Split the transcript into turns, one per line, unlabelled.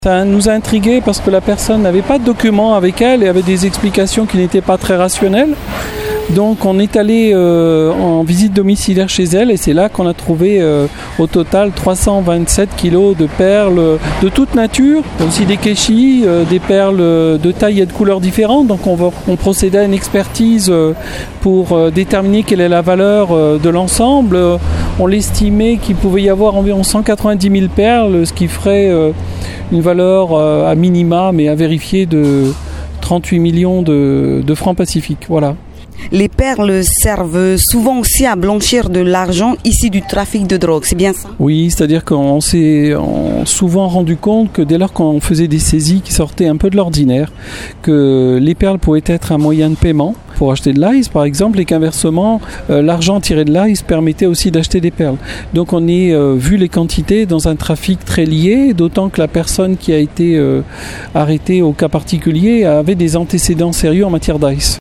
Ça nous a intrigués parce que la personne n'avait pas de documents avec elle et avait des explications qui n'étaient pas très rationnelles. Donc on est allé en visite domiciliaire chez elle et c'est là qu'on a trouvé au total 327 kilos de perles de toute nature, aussi des kéchis, des perles de taille et de couleurs différentes. Donc on procédait à une expertise pour déterminer quelle est la valeur de l'ensemble. On l'estimait qu'il pouvait y avoir environ 190 000 perles, ce qui ferait une valeur à minima, mais à vérifier, de 38 millions de francs pacifiques. Voilà.
Les perles servent souvent aussi à blanchir de l'argent issu du trafic de drogue, c'est bien ça?
Oui, c'est-à-dire qu'on s'est souvent rendu compte que dès lors qu'on faisait des saisies qui sortaient un peu de l'ordinaire, que les perles pouvaient être un moyen de paiement pour acheter de l'ice par exemple, et qu'inversement, l'argent tiré de l'ice permettait aussi d'acheter des perles. Donc on est, vu les quantités, dans un trafic très lié, d'autant que la personne qui a été arrêtée au cas particulier avait des antécédents sérieux en matière d'ice.